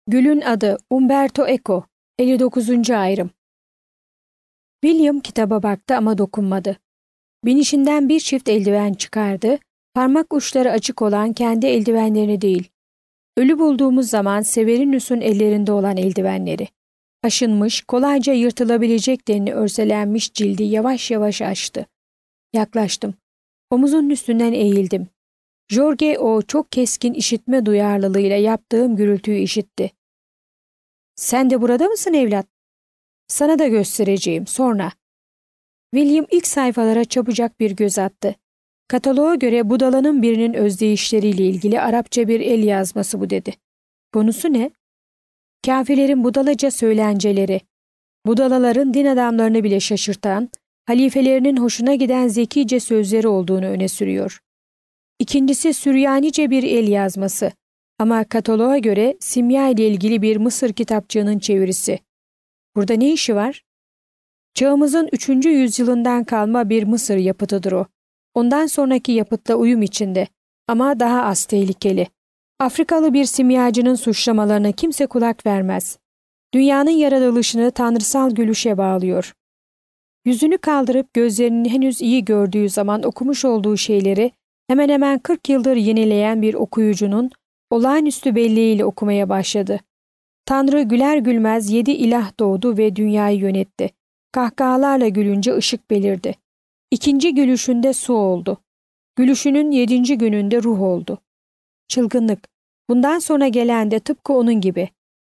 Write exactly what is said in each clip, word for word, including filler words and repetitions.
Gül'ün adı Umberto Eco. elli dokuzuncu ayrım. William kitaba baktı ama dokunmadı. Binişinden bir çift eldiven çıkardı, parmak uçları açık olan kendi eldivenlerini değil. Ölü bulduğumuz zaman Severinus'un ellerinde olan eldivenleri. Aşınmış, kolayca yırtılabilecek denli örselenmiş cildi yavaş yavaş açtı. Yaklaştım. Omuzun üstünden eğildim. Jorge o çok keskin işitme duyarlılığıyla yaptığım gürültüyü işitti. "Sen de burada mısın evlat?" "Sana da göstereceğim, sonra." William ilk sayfalara çabucak bir göz attı. Kataloğa göre budalanın birinin özdeyişleriyle ilgili Arapça bir el yazması bu dedi. Konusu ne? Kafirlerin budalaca söylenceleri, budalaların din adamlarını bile şaşırtan, halifelerinin hoşuna giden zekice sözleri olduğunu öne sürüyor. İkincisi Süryanice bir el yazması ama kataloğa göre simya ile ilgili bir Mısır kitapçığının çevirisi. Burada ne işi var? Çağımızın üçüncü yüzyılından kalma bir Mısır yapıtıdır o. Ondan sonraki yapıtla uyum içinde ama daha az tehlikeli. Afrikalı bir simyacının suçlamalarına kimse kulak vermez. Dünyanın yaratılışını tanrısal gülüşe bağlıyor. Yüzünü kaldırıp gözlerini henüz iyi gördüğü zaman okumuş olduğu şeyleri hemen hemen kırk yıldır yenileyen bir okuyucunun olağanüstü belleğiyle okumaya başladı. Tanrı güler gülmez yedi ilah doğdu ve dünyayı yönetti. Kahkahalarla gülünce ışık belirdi. İkinci gülüşünde su oldu. Gülüşünün yedinci gününde ruh oldu. Çılgınlık. Bundan sonra gelen de tıpkı onun gibi.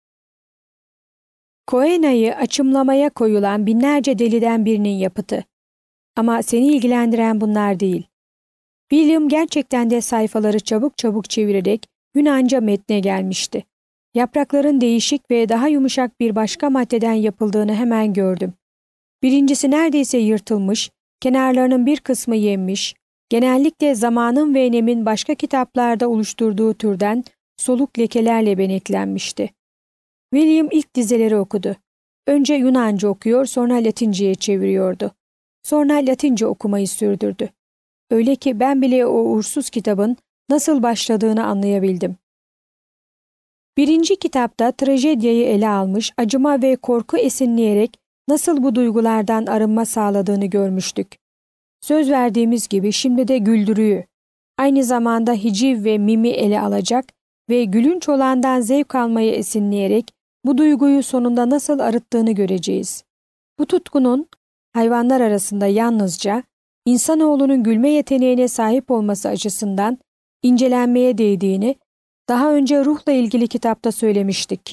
Koena'yı açımlamaya koyulan binlerce deliden birinin yapıtı. Ama seni ilgilendiren bunlar değil. William gerçekten de sayfaları çabuk çabuk çevirerek Yunanca metne gelmişti. Yaprakların değişik ve daha yumuşak bir başka maddeden yapıldığını hemen gördüm. Birincisi neredeyse yırtılmış, kenarlarının bir kısmı yenmiş, genellikle zamanın ve nemin başka kitaplarda oluşturduğu türden soluk lekelerle beneklenmişti. William ilk dizeleri okudu. Önce Yunanca okuyor, sonra Latinceye çeviriyordu. Sonra Latince okumayı sürdürdü. Öyle ki ben bile o uğursuz kitabın nasıl başladığını anlayabildim. Birinci kitapta trajedyayı ele almış, acıma ve korku esinleyerek nasıl bu duygulardan arınma sağladığını görmüştük. Söz verdiğimiz gibi şimdi de güldürüyü, aynı zamanda hiciv ve mimi ele alacak ve gülünç olandan zevk almayı esinleyerek bu duyguyu sonunda nasıl arıttığını göreceğiz. Bu tutkunun hayvanlar arasında yalnızca insanoğlunun gülme yeteneğine sahip olması açısından incelenmeye değdiğini daha önce ruhla ilgili kitapta söylemiştik.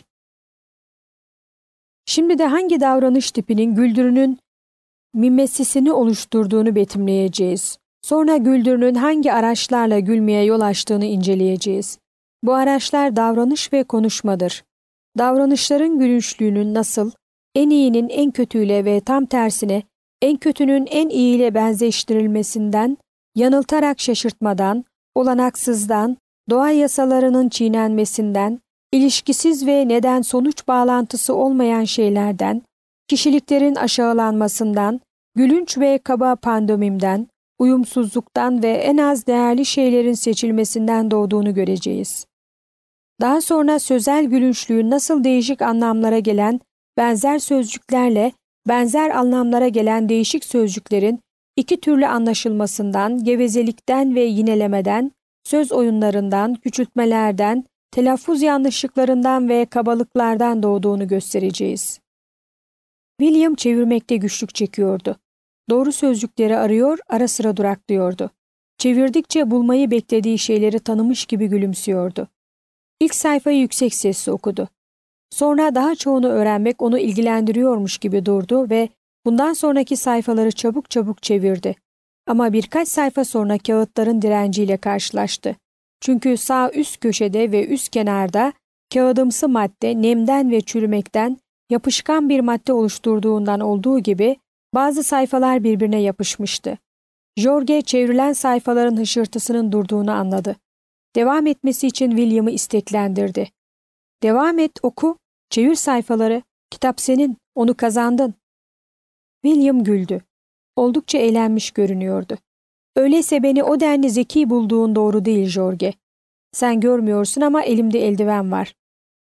Şimdi de hangi davranış tipinin güldürünün mimesisini oluşturduğunu betimleyeceğiz. Sonra güldürünün hangi araçlarla gülmeye yol açtığını inceleyeceğiz. Bu araçlar davranış ve konuşmadır. Davranışların gülünçlüğünün nasıl, en iyinin en kötüyle ve tam tersine en kötünün en iyiyle benzeştirilmesinden, yanıltarak şaşırtmadan, olanaksızdan, doğa yasalarının çiğnenmesinden, ilişkisiz ve neden-sonuç bağlantısı olmayan şeylerden, kişiliklerin aşağılanmasından, gülünç ve kaba pandomimden, uyumsuzluktan ve en az değerli şeylerin seçilmesinden doğduğunu göreceğiz. Daha sonra sözel gülünçlüğün nasıl değişik anlamlara gelen benzer sözcüklerle benzer anlamlara gelen değişik sözcüklerin iki türlü anlaşılmasından, gevezelikten ve yinelemeden, söz oyunlarından, küçültmelerden, telaffuz yanlışlıklarından ve kabalıklardan doğduğunu göstereceğiz. William çevirmekte güçlük çekiyordu. Doğru sözcükleri arıyor, ara sıra duraklıyordu. Çevirdikçe bulmayı beklediği şeyleri tanımış gibi gülümsüyordu. İlk sayfayı yüksek sesle okudu. Sonra daha çoğunu öğrenmek onu ilgilendiriyormuş gibi durdu ve bundan sonraki sayfaları çabuk çabuk çevirdi. Ama birkaç sayfa sonra kağıtların direnciyle karşılaştı. Çünkü sağ üst köşede ve üst kenarda kağıdımsı madde nemden ve çürümekten yapışkan bir madde oluşturduğundan olduğu gibi bazı sayfalar birbirine yapışmıştı. Jorge çevrilen sayfaların hışırtısının durduğunu anladı. Devam etmesi için William'ı isteklendirdi. "Devam et, oku, çevir sayfaları, kitap senin, onu kazandın." William güldü. Oldukça eğlenmiş görünüyordu. "Öyleyse beni o denli zeki bulduğun doğru değil Jorge. Sen görmüyorsun ama elimde eldiven var.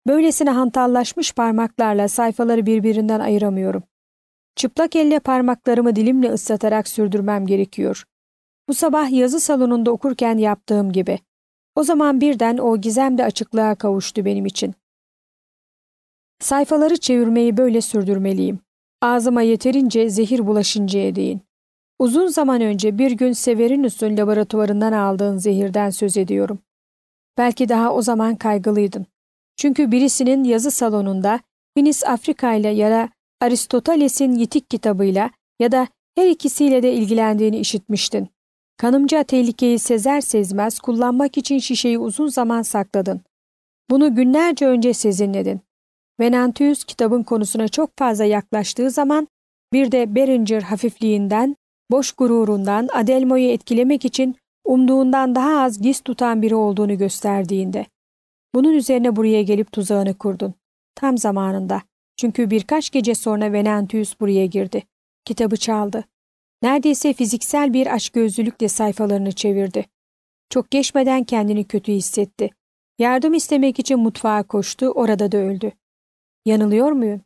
Böylesine hantallaşmış parmaklarla sayfaları birbirinden ayıramıyorum. Çıplak elle parmaklarımı dilimle ıslatarak sürdürmem gerekiyor. Bu sabah yazı salonunda okurken yaptığım gibi. O zaman birden o gizem de açıklığa kavuştu benim için. Sayfaları çevirmeyi böyle sürdürmeliyim. Ağzıma yeterince zehir bulaşıncaya değin. Uzun zaman önce bir gün Severinus'un laboratuvarından aldığın zehirden söz ediyorum. Belki daha o zaman kaygılıydın. Çünkü birisinin yazı salonunda Finis Afrika ile ya da Aristoteles'in Yitik kitabıyla ya da her ikisiyle de ilgilendiğini işitmiştin. Kanımca tehlikeyi sezer sezmez kullanmak için şişeyi uzun zaman sakladın. Bunu günlerce önce sezinledin. Venantius kitabın konusuna çok fazla yaklaştığı zaman bir de Beringer hafifliğinden, boş gururundan Adelmo'yu etkilemek için umduğundan daha az giz tutan biri olduğunu gösterdiğinde. Bunun üzerine buraya gelip tuzağını kurdun. Tam zamanında. Çünkü birkaç gece sonra Venantius buraya girdi. Kitabı çaldı. Neredeyse fiziksel bir açgözlülükle sayfalarını çevirdi. Çok geçmeden kendini kötü hissetti. Yardım istemek için mutfağa koştu, orada da öldü. Yanılıyor muyum?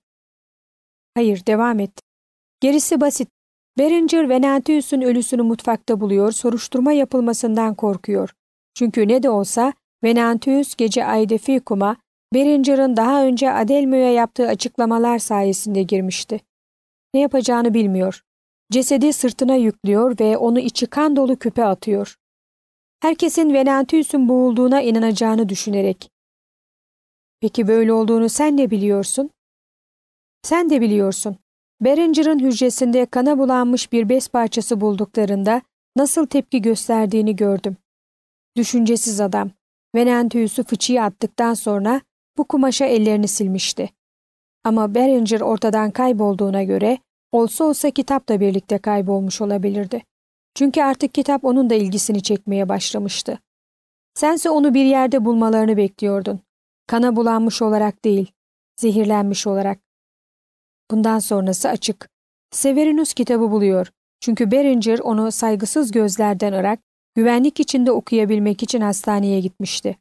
Hayır, devam et. Gerisi basit. Beringer Venantius'un ölüsünü mutfakta buluyor, soruşturma yapılmasından korkuyor. Çünkü ne de olsa Venantius gece Aideficum'a Beringer'ın daha önce Adelmo'ya yaptığı açıklamalar sayesinde girmişti. Ne yapacağını bilmiyor. Cesedi sırtına yüklüyor ve onu içi kan dolu küpe atıyor. Herkesin Venantius'un boğulduğuna inanacağını düşünerek. Peki böyle olduğunu sen ne biliyorsun? Sen de biliyorsun. Beringer'ın hücresinde kana bulanmış bir bez parçası bulduklarında nasıl tepki gösterdiğini gördüm. Düşüncesiz adam. Venantius'u fıçıya attıktan sonra bu kumaşa ellerini silmişti. Ama Beringer ortadan kaybolduğuna göre olsa olsa kitap da birlikte kaybolmuş olabilirdi. Çünkü artık kitap onun da ilgisini çekmeye başlamıştı. Sense onu bir yerde bulmalarını bekliyordun. Kana bulanmış olarak değil, zehirlenmiş olarak. Bundan sonrası açık. Severinus kitabı buluyor. Çünkü Beringer onu saygısız gözlerden ırak, güvenlik içinde okuyabilmek için hastaneye gitmişti.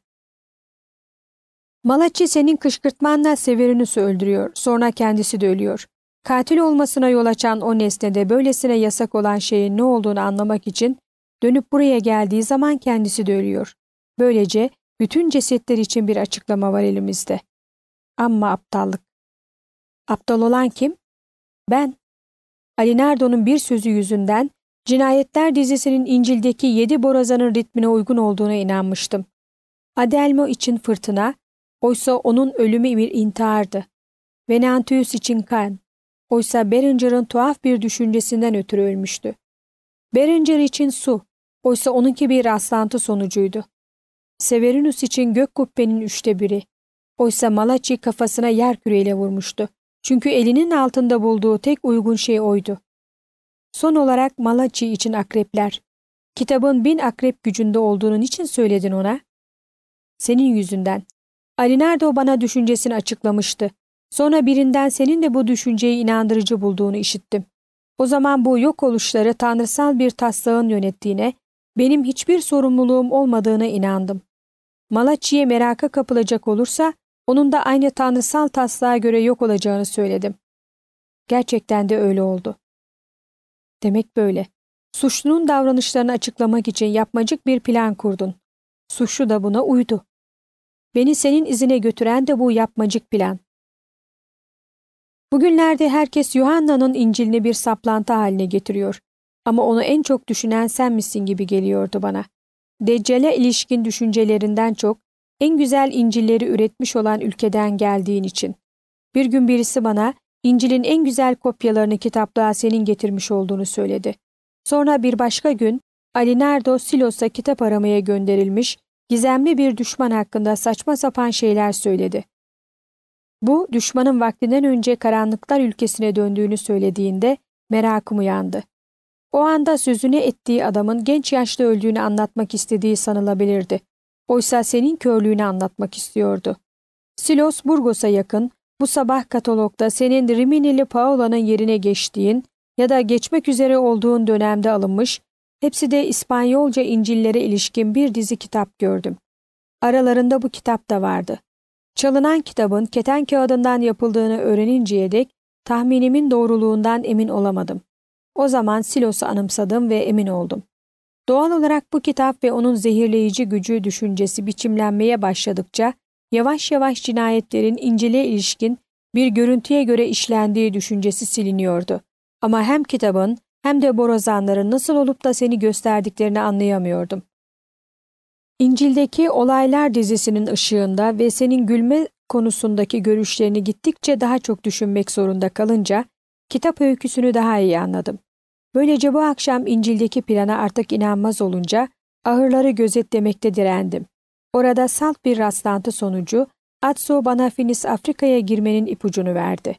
Malachi senin kışkırtmanla Severinus'u öldürüyor, sonra kendisi de ölüyor. Katil olmasına yol açan o nesnede böylesine yasak olan şeyin ne olduğunu anlamak için dönüp buraya geldiği zaman kendisi de ölüyor. Böylece bütün cesetler için bir açıklama var elimizde. Amma aptallık. Aptal olan kim? Ben. Alinardo'nun bir sözü yüzünden Cinayetler dizisinin İncil'deki yedi borazanın ritmine uygun olduğuna inanmıştım. Adelmo için fırtına, oysa onun ölümü bir intihardı. Venantius için kan, oysa Beringer'ın tuhaf bir düşüncesinden ötürü ölmüştü. Beringer için su, oysa onunki bir rastlantı sonucuydu. Severinus için gök kubbenin üçte biri, oysa Malachi kafasına yer küreyle vurmuştu. Çünkü elinin altında bulduğu tek uygun şey oydu. Son olarak Malachi için akrepler. Kitabın bin akrep gücünde olduğunu niçin söyledin ona? Senin yüzünden. Alinardo bana düşüncesini açıklamıştı. Sonra birinden senin de bu düşünceyi inandırıcı bulduğunu işittim. O zaman bu yok oluşları tanrısal bir taslağın yönettiğine, benim hiçbir sorumluluğum olmadığına inandım. Malachi'ye meraka kapılacak olursa, onun da aynı tanrısal taslağa göre yok olacağını söyledim. Gerçekten de öyle oldu. Demek böyle. Suçlunun davranışlarını açıklamak için yapmacık bir plan kurdun. Suçlu da buna uydu. Beni senin izine götüren de bu yapmacık plan. Bugünlerde herkes Yuhanna'nın İncil'ini bir saplantı haline getiriyor. Ama onu en çok düşünen sen misin gibi geliyordu bana. Deccal'e ilişkin düşüncelerinden çok, en güzel İncil'leri üretmiş olan ülkeden geldiğin için. Bir gün birisi bana, İncil'in en güzel kopyalarını kitaplığa senin getirmiş olduğunu söyledi. Sonra bir başka gün, Alinardo Silos'a kitap aramaya gönderilmiş, gizemli bir düşman hakkında saçma sapan şeyler söyledi. Bu, düşmanın vaktinden önce karanlıklar ülkesine döndüğünü söylediğinde merakım uyandı. O anda sözünü ettiği adamın genç yaşta öldüğünü anlatmak istediği sanılabilirdi. Oysa senin körlüğünü anlatmak istiyordu. Silos, Burgos'a yakın, bu sabah katalogda senin Riminili Paola'nın yerine geçtiğin ya da geçmek üzere olduğun dönemde alınmış, hepsi de İspanyolca İncil'lere ilişkin bir dizi kitap gördüm. Aralarında bu kitap da vardı. Çalınan kitabın keten kağıdından yapıldığını öğreninceye dek tahminimin doğruluğundan emin olamadım. O zaman Silos'u anımsadım ve emin oldum. Doğal olarak bu kitap ve onun zehirleyici gücü düşüncesi biçimlenmeye başladıkça yavaş yavaş cinayetlerin İncil'e ilişkin bir görüntüye göre işlendiği düşüncesi siliniyordu. Ama hem kitabın hem de borazanların nasıl olup da seni gösterdiklerini anlayamıyordum. İncil'deki olaylar dizisinin ışığında ve senin gülme konusundaki görüşlerini gittikçe daha çok düşünmek zorunda kalınca kitap öyküsünü daha iyi anladım. Böylece bu akşam İncil'deki plana artık inanmaz olunca ahırları gözetlemekte direndim. Orada salt bir rastlantı sonucu Atso bana Finis Afrika'ya girmenin ipucunu verdi.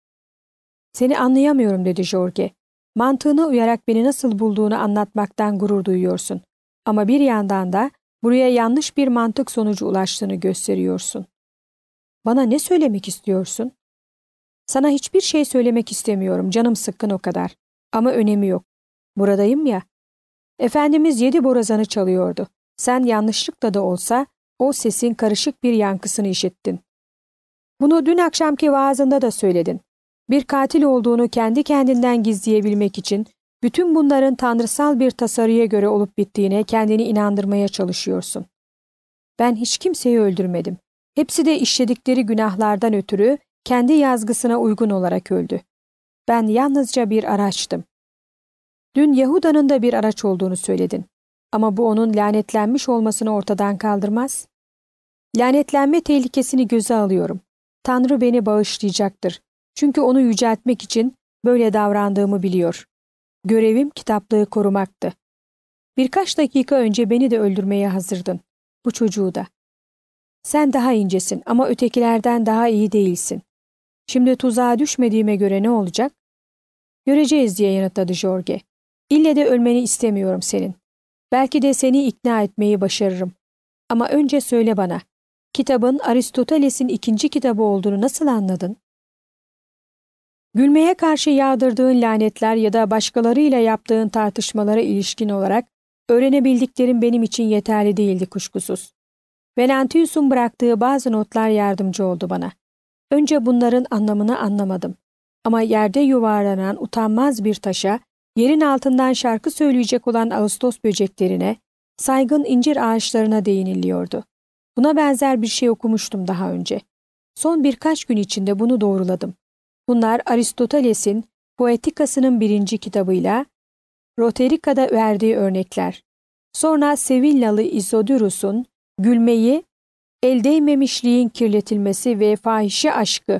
"Seni anlayamıyorum," dedi Jorge. "Mantığına uyarak beni nasıl bulduğunu anlatmaktan gurur duyuyorsun. Ama bir yandan da buraya yanlış bir mantık sonucu ulaştığını gösteriyorsun. Bana ne söylemek istiyorsun?" "Sana hiçbir şey söylemek istemiyorum. Canım sıkkın o kadar. Ama önemi yok. Buradayım ya. Efendimiz yedi borazanı çalıyordu. Sen yanlışlıkla da olsa o sesin karışık bir yankısını işittin. Bunu dün akşamki vaazında da söyledin. Bir katil olduğunu kendi kendinden gizleyebilmek için bütün bunların tanrısal bir tasarıya göre olup bittiğine kendini inandırmaya çalışıyorsun. Ben hiç kimseyi öldürmedim. Hepsi de işledikleri günahlardan ötürü kendi yazgısına uygun olarak öldü. Ben yalnızca bir araçtım. Dün Yahuda'nın da bir araç olduğunu söyledin. Ama bu onun lanetlenmiş olmasını ortadan kaldırmaz. Lanetlenme tehlikesini göze alıyorum. Tanrı beni bağışlayacaktır. Çünkü onu yüceltmek için böyle davrandığımı biliyor. Görevim kitaplığı korumaktı. Birkaç dakika önce beni de öldürmeye hazırdın. Bu çocuğu da. Sen daha incesin ama ötekilerden daha iyi değilsin. Şimdi tuzağa düşmediğime göre ne olacak? Göreceğiz diye yanıtladı Jorge. İlle de ölmeni istemiyorum senin. Belki de seni ikna etmeyi başarırım. Ama önce söyle bana, kitabın Aristoteles'in ikinci kitabı olduğunu nasıl anladın? Gülmeye karşı yağdırdığın lanetler ya da başkalarıyla yaptığın tartışmalara ilişkin olarak öğrenebildiklerim benim için yeterli değildi kuşkusuz. Venantius'un bıraktığı bazı notlar yardımcı oldu bana. Önce bunların anlamını anlamadım. Ama yerde yuvarlanan utanmaz bir taşa, yerin altından şarkı söyleyecek olan Ağustos böceklerine, saygın incir ağaçlarına değiniliyordu. Buna benzer bir şey okumuştum daha önce. Son birkaç gün içinde bunu doğruladım. Bunlar Aristoteles'in Poetikası'nın birinci kitabıyla Roterica'da verdiği örnekler. Sonra Sevillalı Isodorus'un gülmeyi, el değmemişliğin kirletilmesi ve fahişe aşkı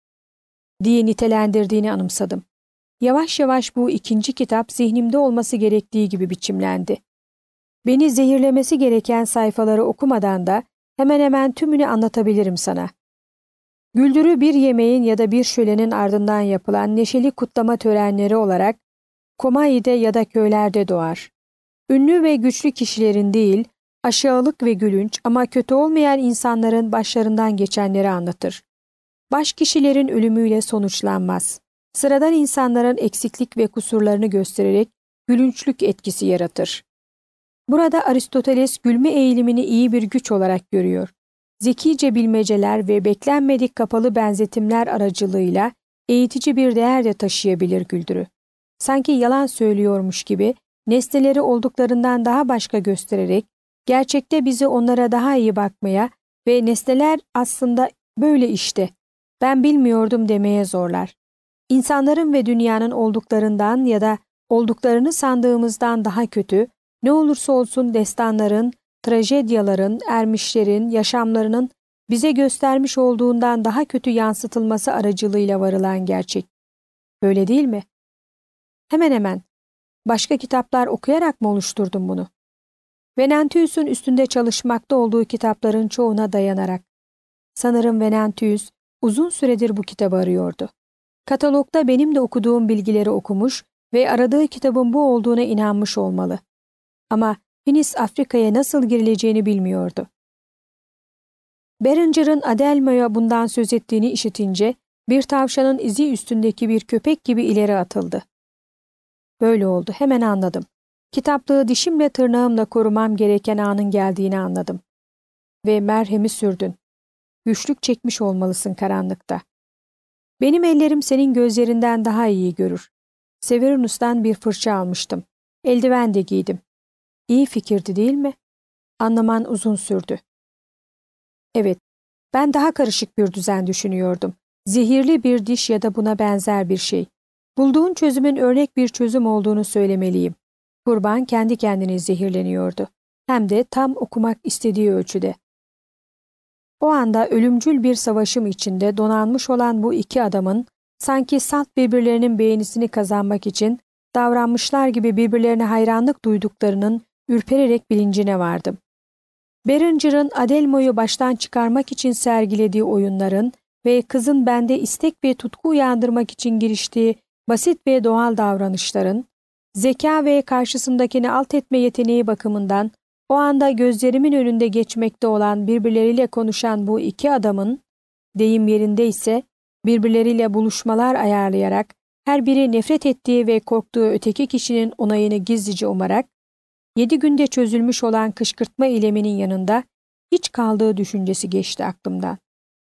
diye nitelendirdiğini anımsadım. Yavaş yavaş bu ikinci kitap zihnimde olması gerektiği gibi biçimlendi. Beni zehirlemesi gereken sayfaları okumadan da hemen hemen tümünü anlatabilirim sana. Güldürü bir yemeğin ya da bir şölenin ardından yapılan neşeli kutlama törenleri olarak Komai'de ya da köylerde doğar. Ünlü ve güçlü kişilerin değil, aşağılık ve gülünç ama kötü olmayan insanların başlarından geçenleri anlatır. Baş kişilerin ölümüyle sonuçlanmaz. Sıradan insanların eksiklik ve kusurlarını göstererek gülünçlük etkisi yaratır. Burada Aristoteles gülme eğilimini iyi bir güç olarak görüyor. Zekice bilmeceler ve beklenmedik kapalı benzetimler aracılığıyla eğitici bir değer de taşıyabilir güldürü. Sanki yalan söylüyormuş gibi nesneleri olduklarından daha başka göstererek gerçekte bizi onlara daha iyi bakmaya ve nesneler aslında böyle işte, ben bilmiyordum demeye zorlar. İnsanların ve dünyanın olduklarından ya da olduklarını sandığımızdan daha kötü, ne olursa olsun destanların, trajedyaların, ermişlerin, yaşamlarının bize göstermiş olduğundan daha kötü yansıtılması aracılığıyla varılan gerçek. Böyle değil mi? Hemen hemen. Başka kitaplar okuyarak mı oluşturdun bunu? Venantius'un üstünde çalışmakta olduğu kitapların çoğuna dayanarak. Sanırım Venantius uzun süredir bu kitabı arıyordu. Katalogda benim de okuduğum bilgileri okumuş ve aradığı kitabın bu olduğuna inanmış olmalı. Ama Finis Afrika'ya nasıl girileceğini bilmiyordu. Berenger'ın Adelmo'ya bundan söz ettiğini işitince bir tavşanın izi üstündeki bir köpek gibi ileri atıldı. Böyle oldu, hemen anladım. Kitaplığı dişimle tırnağımla korumam gereken anın geldiğini anladım. Ve merhemi sürdün. Güçlük çekmiş olmalısın karanlıkta. Benim ellerim senin gözlerinden daha iyi görür. Severinus'tan bir fırça almıştım. Eldiven de giydim. İyi fikirdi değil mi? Anlaman uzun sürdü. Evet, ben daha karışık bir düzen düşünüyordum. Zehirli bir diş ya da buna benzer bir şey. Bulduğun çözümün örnek bir çözüm olduğunu söylemeliyim. Kurban kendi kendine zehirleniyordu. Hem de tam okumak istediği ölçüde. O anda ölümcül bir savaşım içinde donanmış olan bu iki adamın sanki salt birbirlerinin beğenisini kazanmak için davranmışlar gibi birbirlerine hayranlık duyduklarının ürpererek bilincine vardım. Berenger'ın Adelmo'yu baştan çıkarmak için sergilediği oyunların ve kızın bende istek ve tutku uyandırmak için giriştiği basit ve doğal davranışların, zeka ve karşısındakini alt etme yeteneği bakımından o anda gözlerimin önünde geçmekte olan birbirleriyle konuşan bu iki adamın, deyim yerinde ise birbirleriyle buluşmalar ayarlayarak her biri nefret ettiği ve korktuğu öteki kişinin onayını gizlice umarak, yedi günde çözülmüş olan kışkırtma eyleminin yanında hiç kaldığı düşüncesi geçti aklımdan.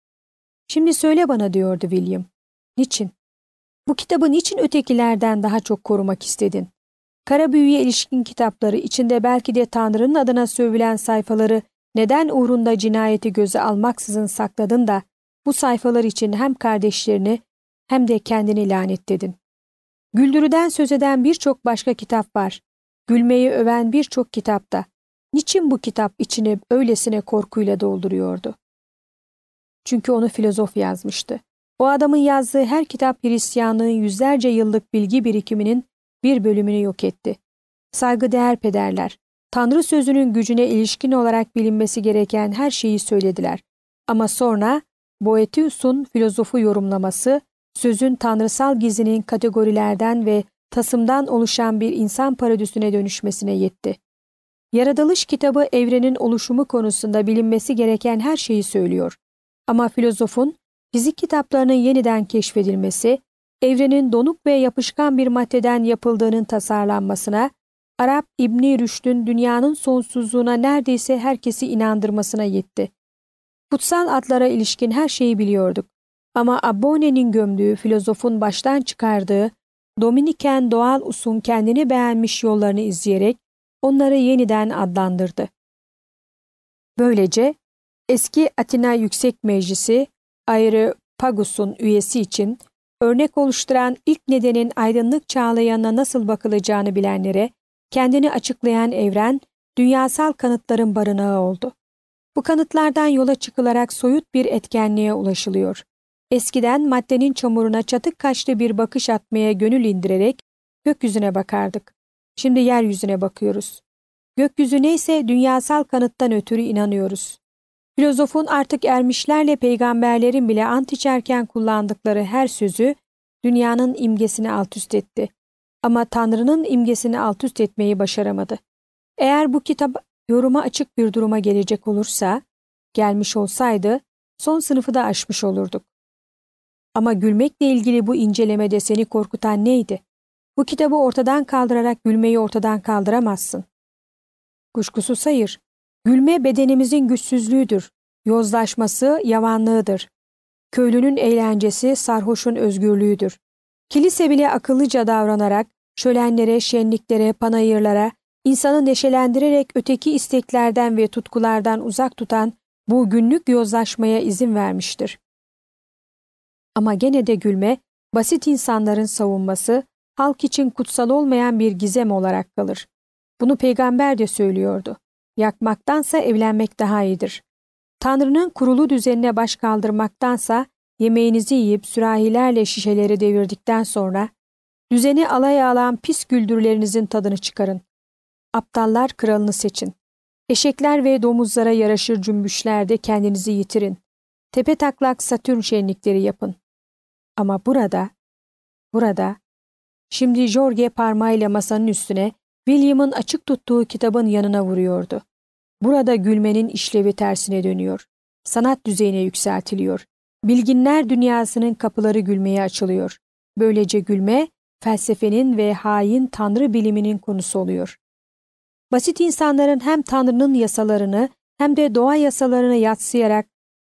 Şimdi söyle bana diyordu William. Niçin? Bu kitabı niçin ötekilerden daha çok korumak istedin? Kara büyüye ilişkin kitapları, içinde belki de Tanrı'nın adına sövülen sayfaları neden uğrunda cinayeti göze almaksızın sakladın da bu sayfalar için hem kardeşlerini hem de kendini lanetledin? Güldürüden söz eden birçok başka kitap var. Gülmeyi öven birçok kitapta. Niçin bu kitap içini öylesine korkuyla dolduruyordu? Çünkü onu filozof yazmıştı. O adamın yazdığı her kitap Hristiyanlığın yüzlerce yıllık bilgi birikiminin bir bölümünü yok etti. Saygıdeğer pederler, Tanrı sözünün gücüne ilişkin olarak bilinmesi gereken her şeyi söylediler. Ama sonra Boethius'un filozofu yorumlaması, sözün tanrısal gizinin kategorilerden ve tasımdan oluşan bir insan parodisine dönüşmesine yetti. Yaratılış kitabı evrenin oluşumu konusunda bilinmesi gereken her şeyi söylüyor. Ama filozofun fizik kitaplarının yeniden keşfedilmesi, evrenin donuk ve yapışkan bir maddeden yapıldığının tasarlanmasına, Arap İbn Rüşd'ün dünyanın sonsuzluğuna neredeyse herkesi inandırmasına yetti. Kutsal atlara ilişkin her şeyi biliyorduk. Ama Abbone'nin gömdüğü, filozofun baştan çıkardığı, Dominiken doğal usun kendini beğenmiş yollarını izleyerek onları yeniden adlandırdı. Böylece eski Atina Yüksek Meclisi, Areopagus'un üyesi için örnek oluşturan ilk nedenin aydınlık çağlayanına nasıl bakılacağını bilenlere kendini açıklayan evren, dünyasal kanıtların barınağı oldu. Bu kanıtlardan yola çıkılarak soyut bir etkenliğe ulaşılıyor. Eskiden maddenin çamuruna çatık kaşlı bir bakış atmaya gönül indirerek gökyüzüne bakardık. Şimdi yeryüzüne bakıyoruz. Gökyüzü neyse dünyasal kanıttan ötürü inanıyoruz. Filozofun artık ermişlerle peygamberlerin bile ant içerken kullandıkları her sözü dünyanın imgesini altüst etti. Ama Tanrı'nın imgesini altüst etmeyi başaramadı. Eğer bu kitap yoruma açık bir duruma gelecek olursa, gelmiş olsaydı son sınıfı da aşmış olurduk. Ama gülmekle ilgili bu incelemede seni korkutan neydi? Bu kitabı ortadan kaldırarak gülmeyi ortadan kaldıramazsın. Kuşkusuz hayır. Gülme bedenimizin güçsüzlüğüdür. Yozlaşması yavanlığıdır. Köylünün eğlencesi sarhoşun özgürlüğüdür. Kilise bile akıllıca davranarak şölenlere, şenliklere, panayırlara, insanı neşelendirerek öteki isteklerden ve tutkulardan uzak tutan bu günlük yozlaşmaya izin vermiştir. Ama gene de gülme, basit insanların savunması, halk için kutsal olmayan bir gizem olarak kalır. Bunu peygamber de söylüyordu. Yakmaktansa evlenmek daha iyidir. Tanrı'nın kurulu düzenine baş kaldırmaktansa yemeğinizi yiyip sürahilerle şişeleri devirdikten sonra düzeni alaya alan pis güldürlerinizin tadını çıkarın. Aptallar kralını seçin. Eşekler ve domuzlara yaraşır cümbüşlerde kendinizi yitirin. Tepetaklak Satürn şenlikleri yapın. Ama burada, burada, şimdi Jorge parmağıyla masanın üstüne William'ın açık tuttuğu kitabın yanına vuruyordu. Burada gülmenin işlevi tersine dönüyor. Sanat düzeyine yükseltiliyor. Bilginler dünyasının kapıları gülmeye açılıyor. Böylece gülme, felsefenin ve hain tanrı biliminin konusu oluyor. Basit insanların hem Tanrı'nın yasalarını hem de doğa yasalarını yadsıyarak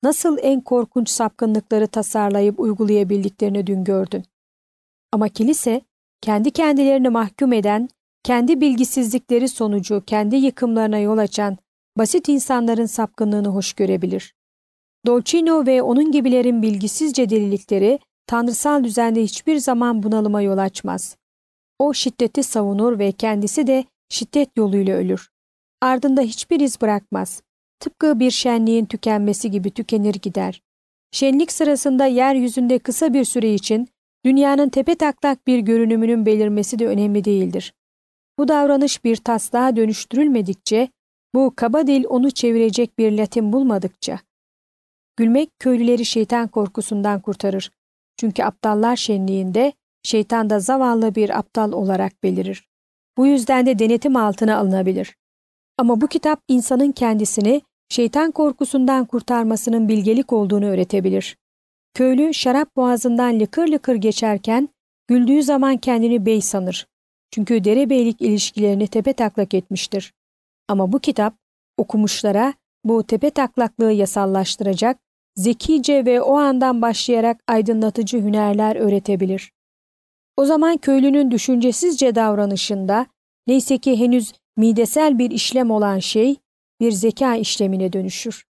nasıl en korkunç sapkınlıkları tasarlayıp uygulayabildiklerini dün gördün. Ama kilise, kendi kendilerini mahkum eden, kendi bilgisizlikleri sonucu kendi yıkımlarına yol açan basit insanların sapkınlığını hoş görebilir. Dolcino ve onun gibilerin bilgisizce delilikleri tanrısal düzende hiçbir zaman bunalıma yol açmaz. O şiddeti savunur ve kendisi de şiddet yoluyla ölür. Ardında hiçbir iz bırakmaz. Tıpkı bir şenliğin tükenmesi gibi tükenir gider. Şenlik sırasında yeryüzünde kısa bir süre için dünyanın tepetaklak bir görünümünün belirmesi de önemli değildir. Bu davranış bir taslağa dönüştürülmedikçe, bu kaba dil onu çevirecek bir Latin bulmadıkça. Gülmek köylüleri şeytan korkusundan kurtarır. Çünkü aptallar şenliğinde şeytan da zavallı bir aptal olarak belirir. Bu yüzden de denetim altına alınabilir. Ama bu kitap insanın kendisini şeytan korkusundan kurtarmasının bilgelik olduğunu öğretebilir. Köylü şarap boğazından lıkır lıkır geçerken güldüğü zaman kendini bey sanır. Çünkü derebeylik ilişkilerini tepetaklak etmiştir. Ama bu kitap okumuşlara bu tepetaklaklığı yasallaştıracak, zekice ve o andan başlayarak aydınlatıcı hünerler öğretebilir. O zaman köylünün düşüncesizce davranışında neyse ki henüz midesel bir işlem olan şey bir zeka işlemine dönüşür.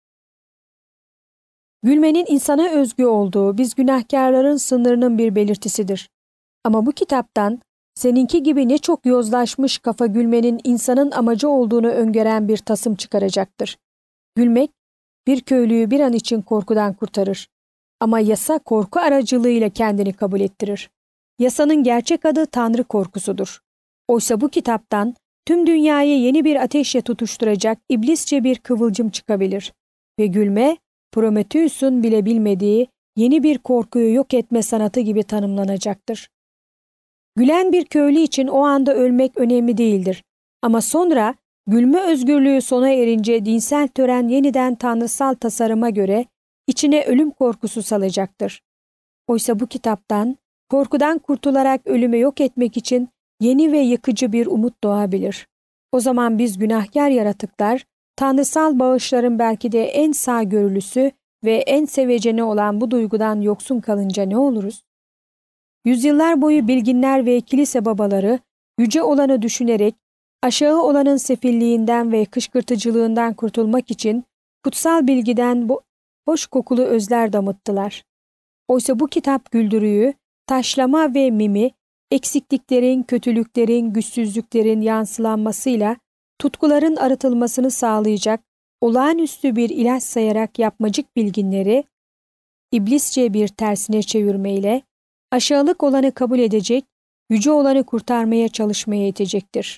Gülmenin insana özgü olduğu biz günahkarların sınırının bir belirtisidir. Ama bu kitaptan seninki gibi ne çok yozlaşmış kafa gülmenin insanın amacı olduğunu öngören bir tasım çıkaracaktır. Gülmek bir köylüyü bir an için korkudan kurtarır. Ama yasa korku aracılığıyla kendini kabul ettirir. Yasanın gerçek adı Tanrı korkusudur. Oysa bu kitaptan tüm dünyayı yeni bir ateşle tutuşturacak iblisçe bir kıvılcım çıkabilir. Ve gülme, Prometheus'un bile bilmediği yeni bir korkuyu yok etme sanatı gibi tanımlanacaktır. Gülen bir köylü için o anda ölmek önemli değildir. Ama sonra gülme özgürlüğü sona erince dinsel tören yeniden tanrısal tasarıma göre içine ölüm korkusu salacaktır. Oysa bu kitaptan korkudan kurtularak ölümü yok etmek için yeni ve yıkıcı bir umut doğabilir. O zaman biz günahkar yaratıklar, tanrısal bağışların belki de en sağgörülüsü ve en seveceni olan bu duygudan yoksun kalınca ne oluruz? Yüzyıllar boyu bilginler ve kilise babaları yüce olanı düşünerek aşağı olanın sefilliğinden ve kışkırtıcılığından kurtulmak için kutsal bilgiden bu hoş kokulu özler damıttılar. Oysa bu kitap güldürüyü, taşlama ve mimi, eksikliklerin, kötülüklerin, güçsüzlüklerin yansılanmasıyla tutkuların arıtılmasını sağlayacak olağanüstü bir ilaç sayarak yapmacık bilginleri, iblisçe bir tersine çevirmeyle aşağılık olanı kabul edecek, yüce olanı kurtarmaya çalışmaya itecektir.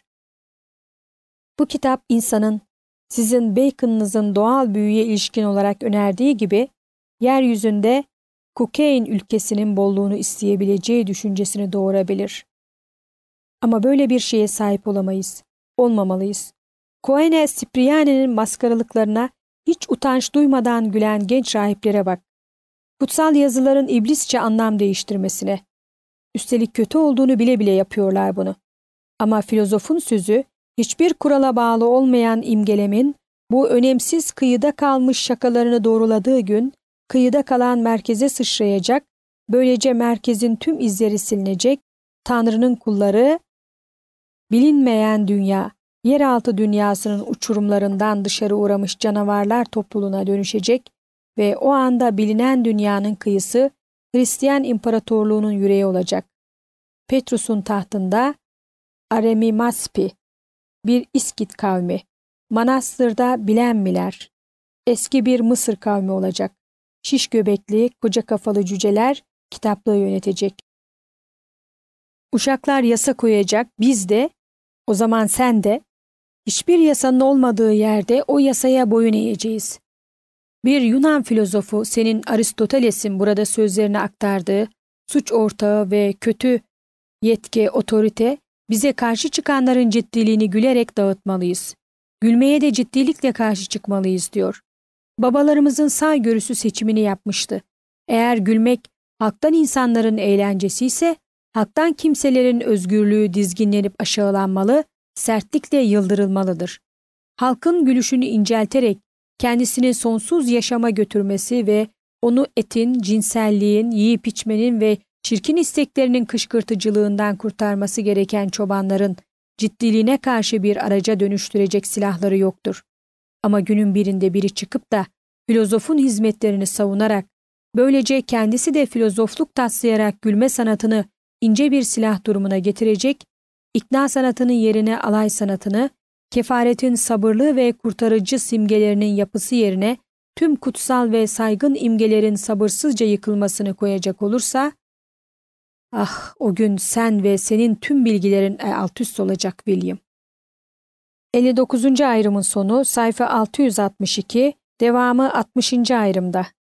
Bu kitap insanın, sizin Bacon'ınızın doğal büyüye ilişkin olarak önerdiği gibi, yeryüzünde kokain ülkesinin bolluğunu isteyebileceği düşüncesini doğurabilir. Ama böyle bir şeye sahip olamayız, olmamalıyız. Koene Cipriani'nin maskaralıklarına hiç utanç duymadan gülen genç rahiplere bak. Kutsal yazıların iblisçe anlam değiştirmesine. Üstelik kötü olduğunu bile bile yapıyorlar bunu. Ama filozofun sözü, hiçbir kurala bağlı olmayan imgelemin, bu önemsiz kıyıda kalmış şakalarını doğruladığı gün, kıyıda kalan merkeze sıçrayacak, böylece merkezin tüm izleri silinecek, Tanrı'nın kulları, bilinmeyen dünya, yeraltı dünyasının uçurumlarından dışarı uğramış canavarlar topluluğuna dönüşecek ve o anda bilinen dünyanın kıyısı, Hristiyan İmparatorluğu'nun yüreği olacak. Petrus'un tahtında Aremimaspi, bir İskit kavmi, manastırda Bilenmiler, eski bir Mısır kavmi olacak. Şiş göbekli, koca kafalı cüceler kitaplığı yönetecek. Uşaklar yasa koyacak, biz de, o zaman sen de, hiçbir yasanın olmadığı yerde o yasaya boyun eğeceğiz. Bir Yunan filozofu senin Aristoteles'in burada sözlerini aktardığı suç ortağı ve kötü yetki, otorite, bize karşı çıkanların ciddiliğini gülerek dağıtmalıyız. Gülmeye de ciddilikle karşı çıkmalıyız diyor. Babalarımızın sağgörüsü seçimini yapmıştı. Eğer gülmek halktan insanların eğlencesi ise, halktan kimselerin özgürlüğü dizginlenip aşağılanmalı, sertlikle yıldırılmalıdır. Halkın gülüşünü incelterek kendisini sonsuz yaşama götürmesi ve onu etin, cinselliğin, yiyip içmenin ve çirkin isteklerinin kışkırtıcılığından kurtarması gereken çobanların ciddiliğine karşı bir araca dönüştürecek silahları yoktur. Ama günün birinde biri çıkıp da filozofun hizmetlerini savunarak, böylece kendisi de filozofluk taslayarak gülme sanatını ince bir silah durumuna getirecek, ikna sanatının yerine alay sanatını, kefaretin sabırlı ve kurtarıcı simgelerinin yapısı yerine tüm kutsal ve saygın imgelerin sabırsızca yıkılmasını koyacak olursa, ah o gün sen ve senin tüm bilgilerin alt üst olacak William. elli dokuzuncu ayrımın sonu sayfa altı yüz altmış iki, devamı altmışıncı ayrımda.